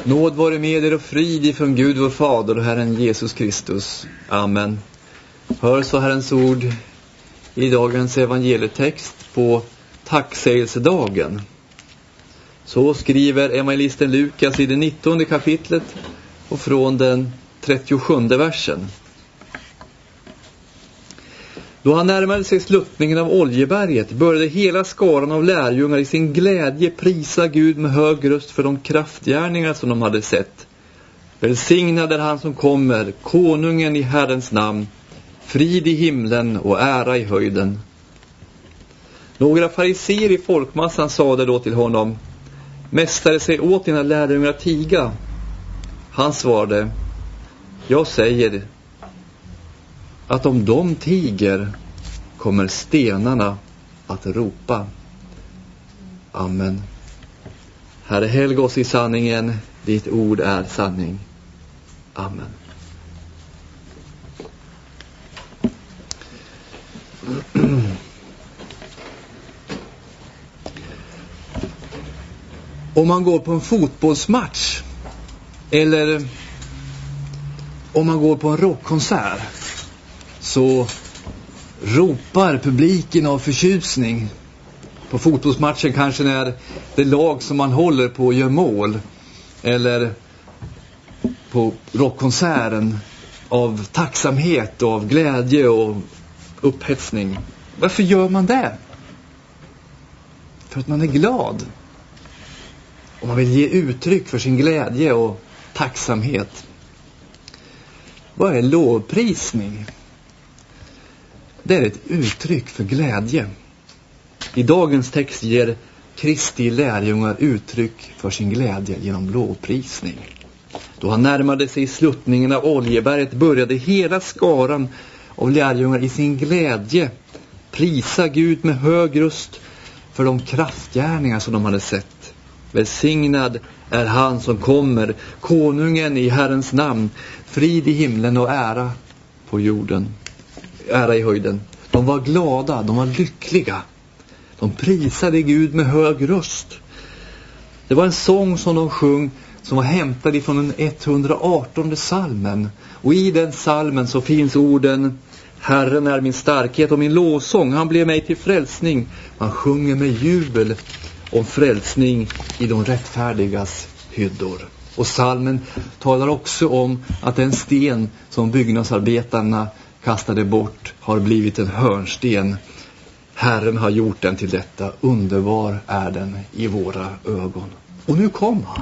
Nåd vare med er och frid ifrån Gud vår Fader och Herren Jesus Kristus. Amen. Hör så Herrens ord i dagens evangelietext på tacksägelsedagen. Så skriver evangelisten Lukas i det 19:e kapitlet och från den 37:e versen. Då han närmade sig sluttningen av Oljeberget började hela skaran av lärjungar i sin glädje prisa Gud med hög röst för de kraftgärningar som de hade sett. Välsignad är han som kommer, konungen i Herrens namn, frid i himlen och ära i höjden. Några fariseer i folkmassan sade då till honom: Mästare, säg åt dina lärjungar att tiga. Han svarade: Jag säger att om de tiger kommer stenarna att ropa. Amen. Herre, helga oss i sanningen, ditt ord är sanning. Amen. Om man går på en fotbollsmatch eller om man går på en rockkonsert så ropar publiken av förtjusning. På fotbollsmatchen kanske när det lag som man håller på gör mål, eller på rockkonserten av tacksamhet och av glädje och upphetsning. Varför gör man det? För att man är glad. Och man vill ge uttryck för sin glädje och tacksamhet. Vad är lovprisning? Det är ett uttryck för glädje. I dagens text ger Kristi lärjungar uttryck för sin glädje genom lovprisning. Då han närmade sig sluttningen av Oljeberget började hela skaran av lärjungar i sin glädje prisa Gud med hög röst för de kraftgärningar som de hade sett. Välsignad är han som kommer, konungen i Herrens namn, frid i himlen och ära på jorden. Ära i höjden. De var glada, de var lyckliga. De prisade Gud med hög röst. Det var en sång som de sjöng som var hämtad ifrån den 118:e psalmen. Och i den psalmen så finns orden: Herren är min starkhet och min lovsång. Han blev mig till frälsning. Han sjunger med jubel om frälsning i de rättfärdigas hyddor. Och psalmen talar också om att den sten som byggnadsarbetarna kastade bort har blivit en hörnsten. Herren har gjort den till detta. Underbar är den i våra ögon. Och nu kom han,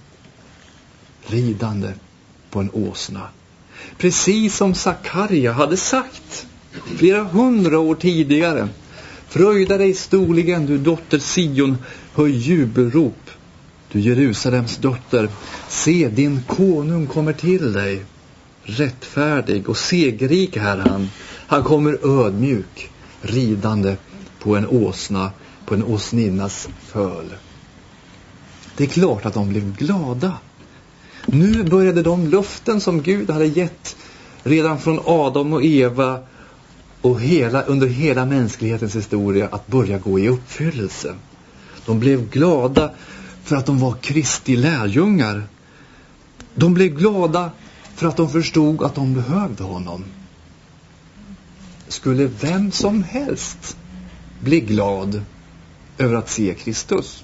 ridande på en åsna. Precis som Sakarja hade sagt flera 100 år tidigare. Fröjda dig storligen, du dotter Sion, höj jubelrop, du Jerusalems dotter. Se, din konung kommer till dig. Rättfärdig och segerrik är han. Han kommer ödmjuk, ridande på en åsna, på en åsninnas föl. Det är klart att de blev glada. Nu började de löften som Gud hade gett redan från Adam och Eva och under hela mänsklighetens historia att börja gå i uppfyllelse. De blev glada för att de var Kristi lärjungar. De blev glada för att de förstod att de behövde honom. Skulle vem som helst bli glad över att se Kristus?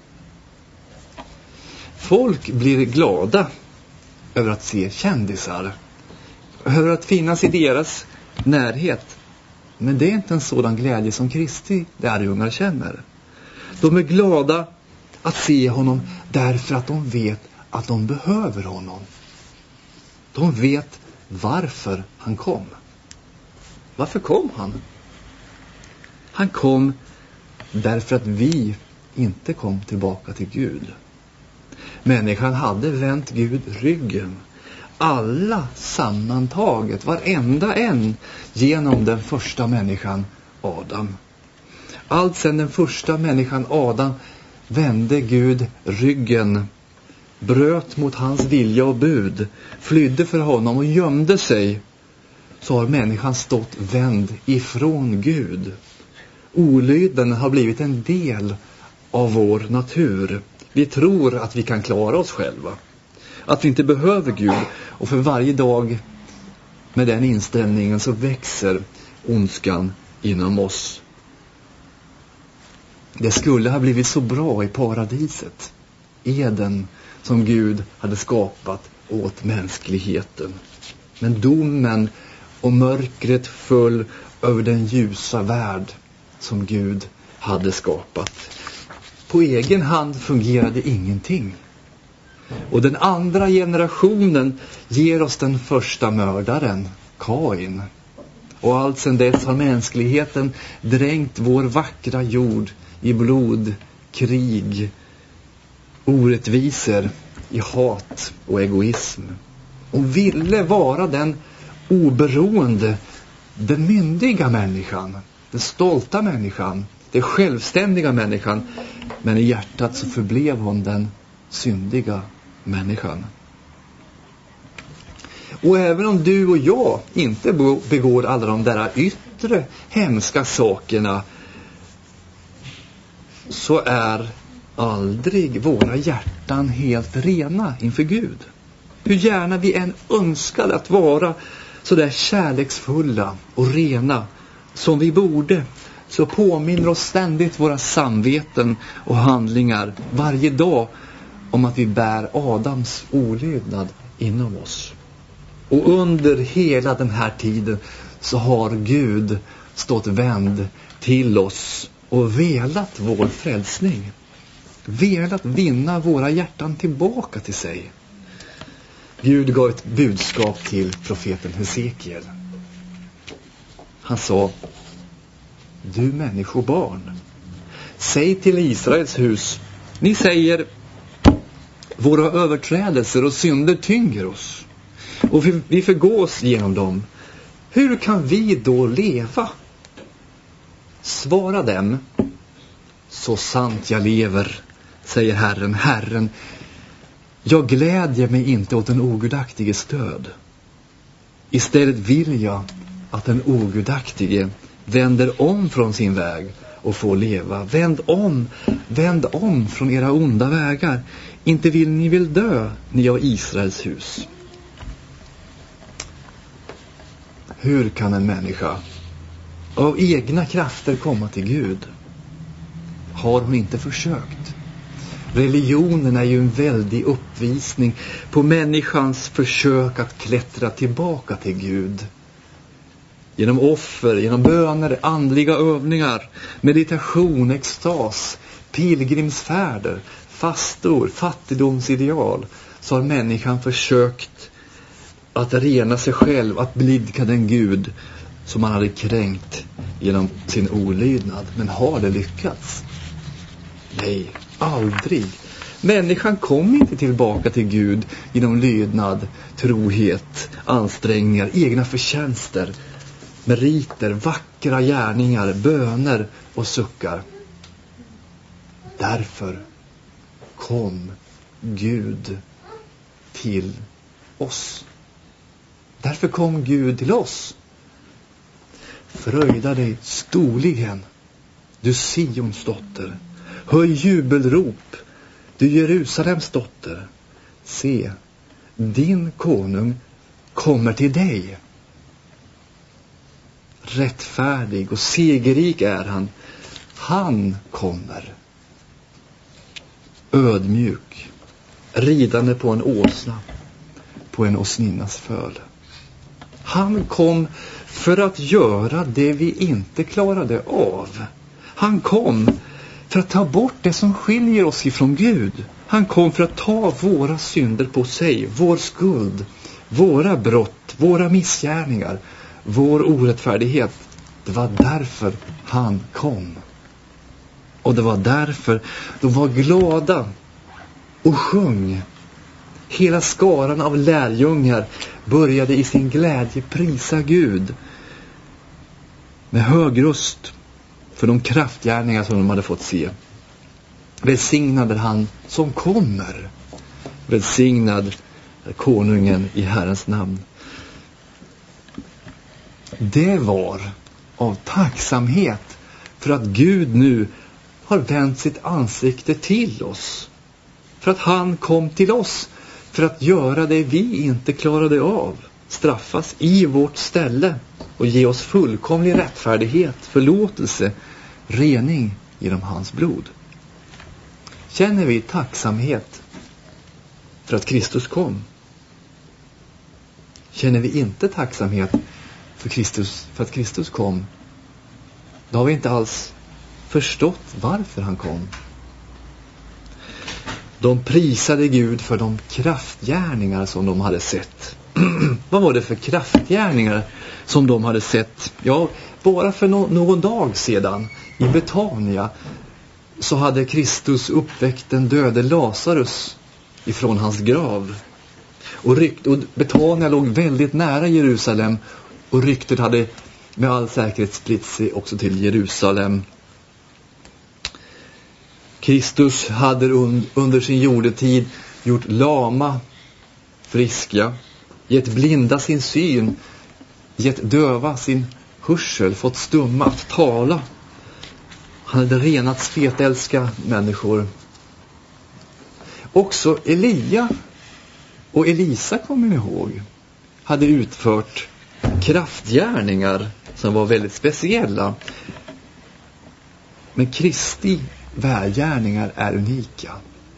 Folk blir glada över att se kändisar, över att finnas i deras närhet. Men det är inte en sådan glädje som Kristi lärjungar känner. De är glada att se honom därför att de vet att de behöver honom. De vet varför han kom. Varför kom han? Han kom därför att vi inte kom tillbaka till Gud. Människan hade vänt Gud ryggen. Alla sammantaget, varenda en, genom den första människan Adam. Allt sedan den första människan Adam vände Gud ryggen, bröt mot hans vilja och bud, flydde för honom och gömde sig, så har människan stått vänd ifrån Gud. Olyden har blivit en del av vår natur. Vi tror att vi kan klara oss själva. att vi inte behöver Gud. Och för varje dag med den inställningen så växer ondskan inom oss. Det skulle ha blivit så bra i paradiset, Eden, som Gud hade skapat åt mänskligheten. Men domen och mörkret föll över den ljusa värld som Gud hade skapat. På egen hand fungerade ingenting. Och den andra generationen ger oss den första mördaren, Kain. Och allt sedan dess har mänskligheten dränkt vår vackra jord i blod, krig, orättvisor, i hat och egoism. Och ville vara den oberoende, den myndiga människan, den stolta människan, den självständiga människan. Men i hjärtat så förblev hon den syndiga människan. Och även om du och jag inte begår alla de där yttre hemska sakerna, så är aldrig våra hjärtan helt rena inför Gud. Hur gärna vi än önskar att vara så där kärleksfulla och rena som vi borde, så påminner oss ständigt våra samveten och handlingar varje dag om att vi bär Adams olydnad inom oss. Och under hela den här tiden så har Gud stått vänd till oss och velat vår frälsning. Velat vinna våra hjärtan tillbaka till sig. Gud gav ett budskap till profeten Hesekiel. Han sa: du människobarn, säg till Israels hus, ni säger, våra överträdelser och synder tynger oss, och vi förgås genom dem. Hur kan vi då leva? Svara dem: så sant jag lever, säger Herren, jag glädjer mig inte åt den ogudaktiges död. Istället vill jag att den ogudaktige vänder om från sin väg och får leva. Vänd om från era onda vägar. Inte vill ni väl dö, ni av Israels hus. Hur kan en människa av egna krafter komma till Gud? Har hon inte försökt? Religionen är ju en väldig uppvisning på människans försök att klättra tillbaka till Gud. Genom offer, genom böner, andliga övningar, meditation, extas, pilgrimsfärder, fastor, fattigdomsideal, så har människan försökt att rena sig själv, att blidka den Gud som man hade kränkt genom sin olydnad. Men har det lyckats? Nej, aldrig. Människan kom inte tillbaka till Gud genom lydnad, trohet, ansträngningar, egna förtjänster, meriter, vackra gärningar, böner och suckar. Därför kom Gud till oss. Därför kom Gud till oss. Fröjda dig storligen, du Sions dotter. Höj jubelrop, du Jerusalems dotter. Se, din konung kommer till dig. Rättfärdig och segerrik är han. Han kommer. Ödmjuk, ridande på en åsna, på en åsninnas föl. Han kom för att göra det vi inte klarade av. Han kom för att ta bort det som skiljer oss ifrån Gud. Han kom för att ta våra synder på sig, vår skuld, våra brott, våra missgärningar, vår orättfärdighet. Det var därför han kom. Och det var därför de var glada och sjöng. Hela skaran av lärjungar började i sin glädje prisa Gud med hög röst för de kraftgärningar som de hade fått se. Välsignad är han som kommer. Välsignad är konungen i Herrens namn. Det var av tacksamhet för att Gud nu har vänt sitt ansikte till oss. För att han kom till oss. för att göra det vi inte klarade av, straffas i vårt ställe och ge oss fullkomlig rättfärdighet, förlåtelse, rening genom hans blod. Känner vi tacksamhet för att Kristus kom? Känner vi inte tacksamhet för att Kristus kom, då har vi inte alls förstått varför han kom. De prisade Gud för de kraftgärningar som de hade sett. Vad var det för kraftgärningar som de hade sett? Ja, bara för någon dag sedan i Betania så hade Kristus uppväckt den döde Lazarus ifrån hans grav. Och Betania låg väldigt nära Jerusalem, och ryktet hade med all säkerhet spritt sig också till Jerusalem. Kristus hade under sin jordetid gjort lama friska, gett blinda sin syn, gett döva sin hörsel, fått stumma att tala. Han hade renat spetälska människor. Också Elia och Elisa, kommer ni ihåg, hade utfört kraftgärningar som var väldigt speciella. Men Kristi välgärningar är unika.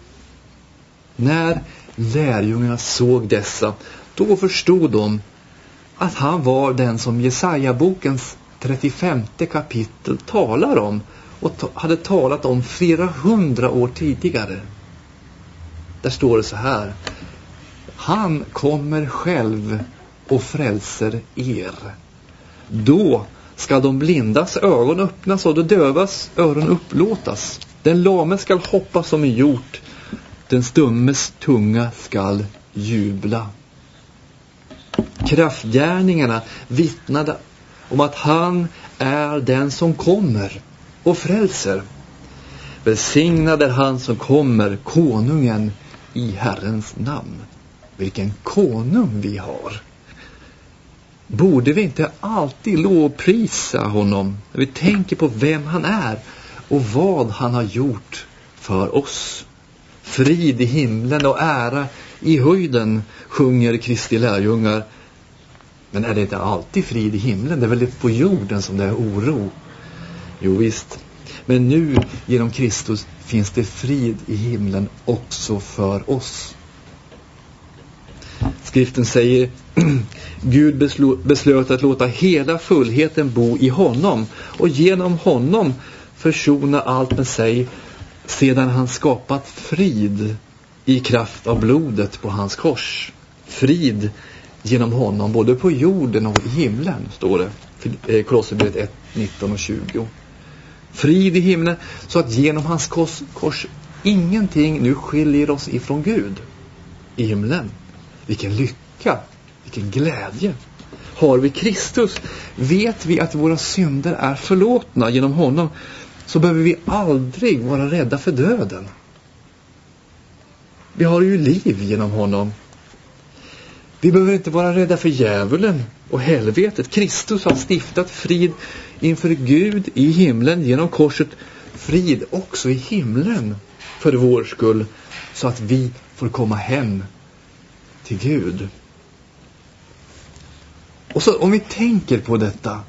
När lärjungarna såg dessa, då förstod de att han var den som Jesaja-bokens 35 kapitel talar om och hade talat om flera 100 år tidigare. Där står det så här: han kommer själv och frälser er. Då ska de blindas ögon öppnas och de dövas öron upplåtas. Den lame skall hoppa som en hjort. Den stummes tunga skall jubla. Kraftgärningarna vittnade om att han är den som kommer och frälser. Välsignad är han som kommer, konungen i Herrens namn. Vilken konung vi har! Borde vi inte alltid lovprisa honom när vi tänker på vem han är och vad han har gjort för oss? Frid i himlen och ära i höjden, sjunger Kristi lärjungar. Men är det inte alltid frid i himlen? Det är väl på jorden som det är oro? Jo visst. Men nu genom Kristus finns det frid i himlen också för oss. Skriften säger: Gud beslöt att låta hela fullheten bo i honom och genom honom försona allt med sig, sedan han skapat frid i kraft av blodet på hans kors. Frid genom honom både på jorden och i himlen, står det. Kolosserbrevet 1, 19 och 20. Frid i himlen, så att genom hans kors ingenting nu skiljer oss ifrån Gud i himlen. Vilken lycka, vilken glädje. Har vi Kristus, vet vi att våra synder är förlåtna genom honom, så behöver vi aldrig vara rädda för döden. Vi har ju liv genom honom. Vi behöver inte vara rädda för djävulen och helvetet. Kristus har stiftat frid inför Gud i himlen genom korset. Frid också i himlen för vår skull, så att vi får komma hem till Gud. Och så om vi tänker på detta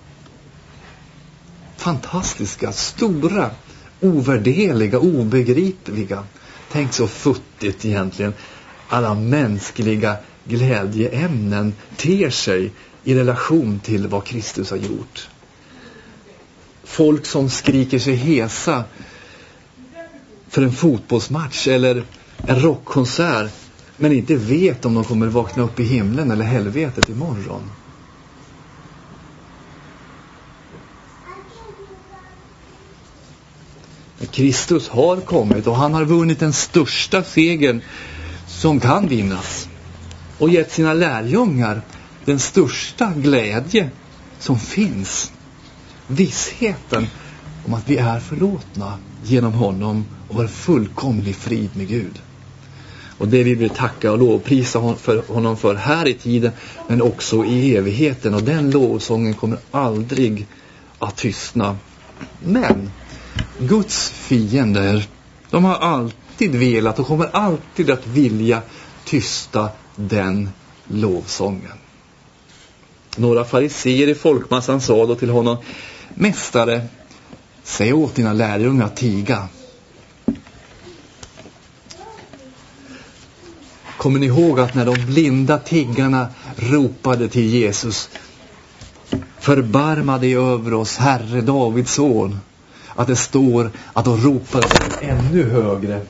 fantastiska, stora, ovärdeliga, obegripliga. Tänk så futtigt egentligen alla mänskliga glädjeämnen ter sig i relation till vad Kristus har gjort. Folk som skriker sig hesa för en fotbollsmatch eller en rockkonsert, men inte vet om de kommer vakna upp i himlen eller helvetet imorgon. Kristus har kommit och han har vunnit den största segern som kan vinnas och gett sina lärjungar den största glädje som finns. För om att vi är förlåtna genom honom och har fullkomlig frid med Gud. Och det vill vi tacka och lovprisa honom för här i tiden, men också i evigheten. Och den lovsången kommer aldrig att tystna. Men Guds fiender, de har alltid velat och kommer alltid att vilja tysta den lovsången. Några fariseer i folkmassan sa då till honom: Mästare, säg åt dina lärjungar att tiga. Kommer ni ihåg att när de blinda tiggarna ropade till Jesus: Förbarma dig över oss, Herre Davids son. Att det står att de ropade ännu högre.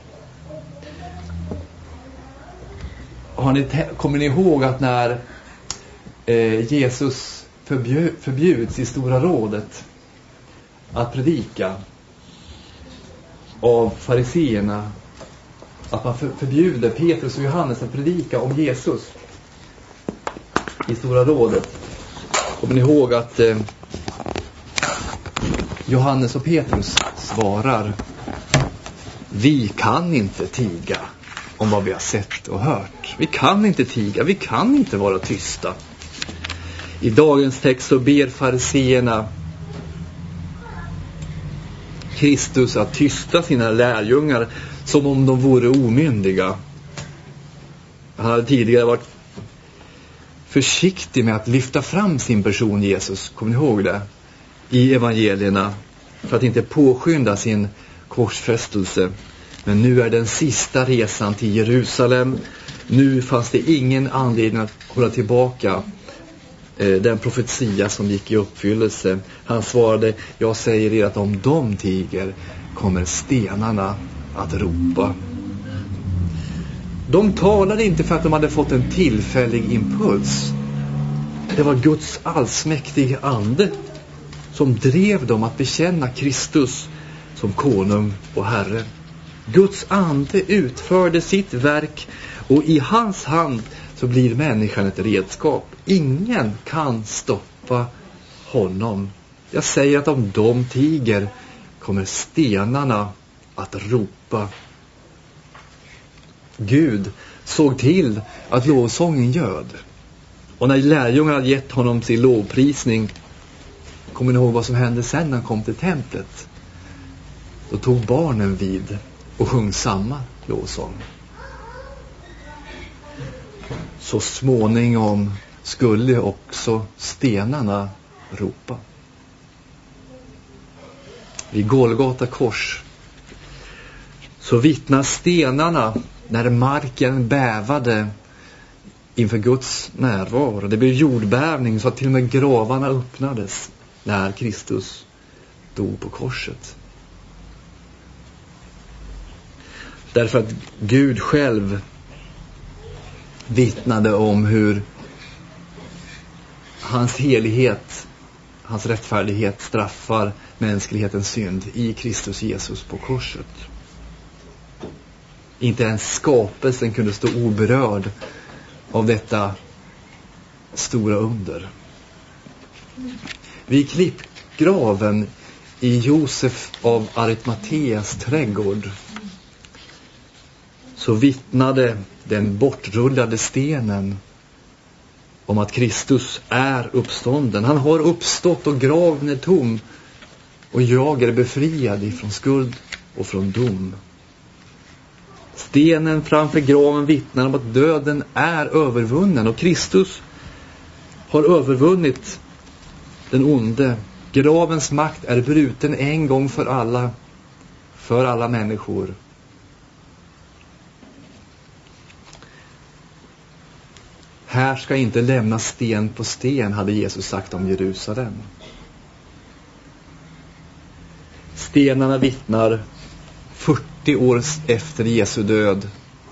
Kommer ni ihåg att när Jesus förbjuds i Stora rådet att predika av fariseerna, att man förbjuder Petrus och Johannes att predika om Jesus i Stora rådet? Kommer ni ihåg att Johannes och Petrus svarar: Vi kan inte tiga om vad vi har sett och hört. Vi kan inte tiga, vi kan inte vara tysta. I dagens text så ber fariseerna Kristus att tysta sina lärjungar som om de vore omyndiga. Han hade tidigare varit försiktig med att lyfta fram sin person Jesus, kommer ni ihåg det? I evangelierna, för att inte påskynda sin korsfästelse. Men nu är den sista resan till Jerusalem. Nu fanns det ingen anledning att hålla tillbaka den profetia som gick i uppfyllelse. Han svarade: Jag säger er att om de tiger kommer stenarna att ropa. De talade inte för att de hade fått en tillfällig impuls. Det var Guds allsmäktiga ande som drev dem att bekänna Kristus som konung och Herre. Guds ande utförde sitt verk, och i hans hand så blir människan ett redskap. Ingen kan stoppa honom. Jag säger att om de tiger kommer stenarna att ropa. Gud såg till att lovsången göd. Och när lärjungarna hade gett honom sin lovprisning, kommer ni ihåg vad som hände sen när han kom till templet? Då tog barnen vid och sjöng samma lovsång. Så småningom skulle också stenarna ropa. Vid Golgata kors så vittnar stenarna när marken bävade inför Guds närvaro. Det blev jordbävning så att till och med gravarna öppnades när Kristus dog på korset. Därför att Gud själv vittnade om hur hans helighet, hans rättfärdighet straffar mänsklighetens synd i Kristus Jesus på korset. Inte ens skapelsen kunde stå oberörd av detta stora under. Vid klippgraven i Josef av Arimateas trädgård så vittnade den bortrullade stenen om att Kristus är uppstånden. Han har uppstått och graven är tom, och jag är befriad ifrån skuld och från dom. Stenen framför graven vittnar om att döden är övervunnen, och Kristus har övervunnit den onde. Gravens makt är bruten en gång för alla människor. Här ska inte lämna sten på sten, hade Jesus sagt om Jerusalem. Stenarna vittnar 40 år efter Jesu död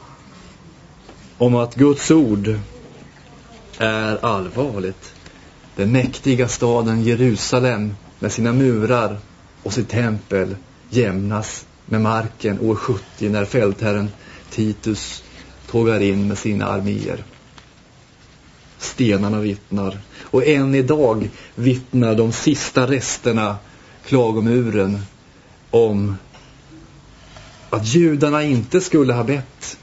om att Guds ord är allvarligt. Den mäktiga staden Jerusalem med sina murar och sitt tempel jämnas med marken år 70 när fältherren Titus tågar in med sina arméer. Stenarna vittnar, och än idag vittnar de sista resterna, klagomuren, om att judarna inte skulle ha bett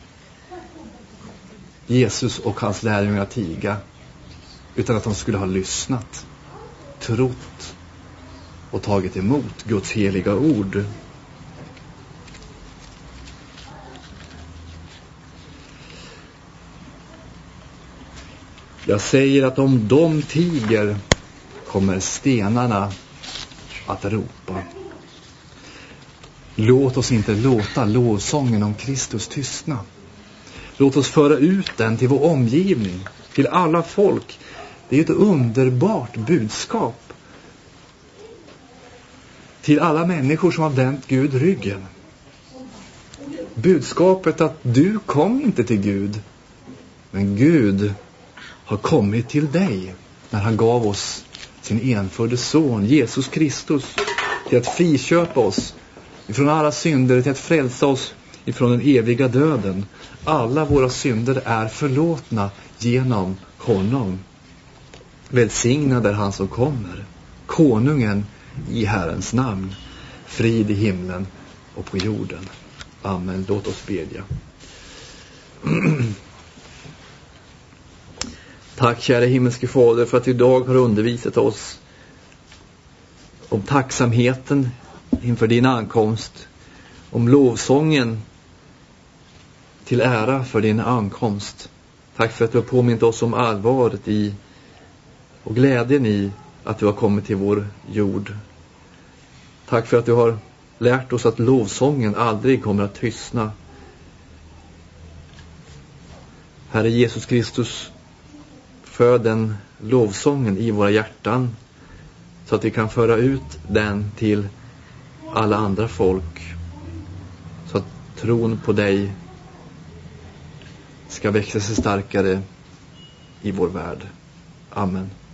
Jesus och hans lärjungar tiga, utan att de skulle ha lyssnat, trott och tagit emot Guds heliga ord. Jag säger att om de tiger kommer stenarna att ropa. Låt oss inte låta lovsången om Kristus tystna. Låt oss föra ut den till vår omgivning, till alla folk. Det är ett underbart budskap till alla människor som har vänt Gud ryggen. Budskapet att du kom inte till Gud, men Gud har kommit till dig när han gav oss sin enfödde son Jesus Kristus till att friköpa oss ifrån alla synder, till att frälsa oss ifrån den eviga döden. Alla våra synder är förlåtna genom honom. Välsignad är han som kommer, konungen i Herrens namn. Frid i himlen och på jorden. Amen. Låt oss bedja. Tack kära himmelske Fader för att idag har undervisat oss om tacksamheten inför din ankomst, om lovsången till ära för din ankomst. Tack för att du har påmint oss om allvaret i och glädjen i att du har kommit till vår jord. Tack för att du har lärt oss att lovsången aldrig kommer att tystna. Herre Jesus Kristus, föd den lovsången i våra hjärtan så att vi kan föra ut den till alla andra folk, så att tron på dig ska växa sig starkare i vår värld. Amen.